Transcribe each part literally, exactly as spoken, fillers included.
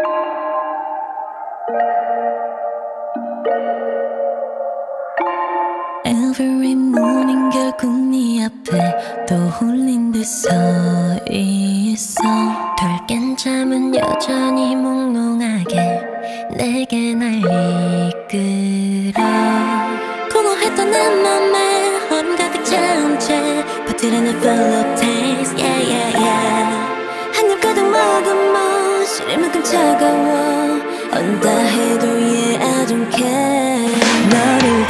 Every morning 결국 네 앞에 떠올린 듯 서 있어. 덜 깬 잠은 여전히 몽롱하게 내게 날 이끌어. 공허했던 내 맘에 얼음 가득 차온 채 퍼뜨리는 full of taste, yeah yeah yeah. 한 입 가득 먹은 뭐 시릴 만큼 차가워. 언다 해도 yeah I don't care. 너를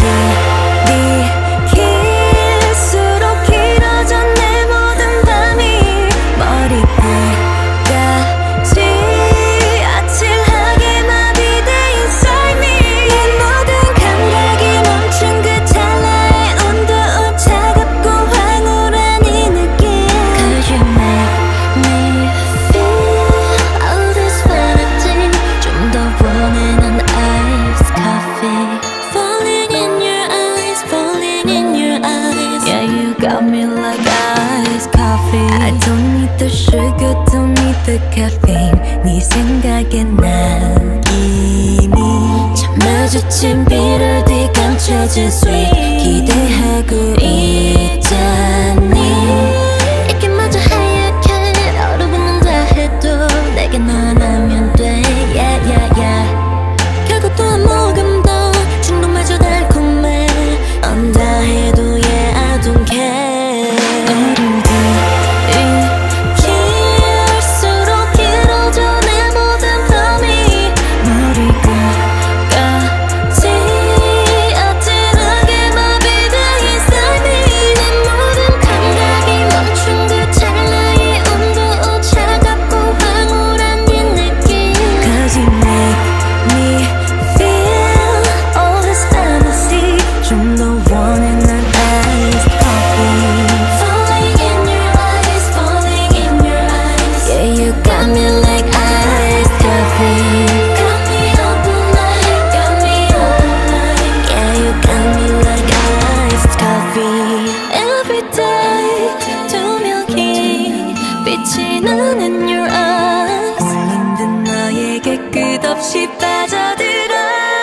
got me like iced coffee. I don't need the sugar, don't need the caffeine. 네 생각에 난 이미 참 마주친 비를 뒤 감춰진 sweet 기대하고 있잖니. 이렇게마저 하얗게 얼어붙는다 해도 내게 너 하나면 돼 yeah yeah yeah. 결국 또 한 모금 더 중독마저 달콤해. 언다 해도 yeah I don't care. 빛이 나는 in your eyes. 홀린 듯 너에게 끝없이 빠져들어.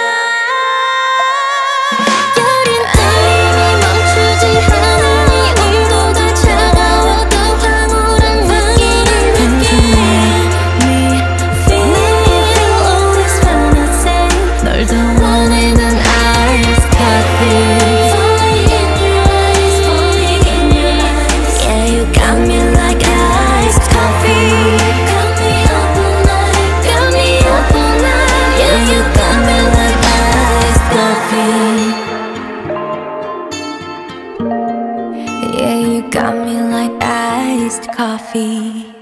여린 떨림이 멈추지 않은 네 온도가 차가워도 황홀한 느낌. Make me feel all this fantasy. 널 더 원해 난 iced coffee. Yeah, you got me like iced coffee.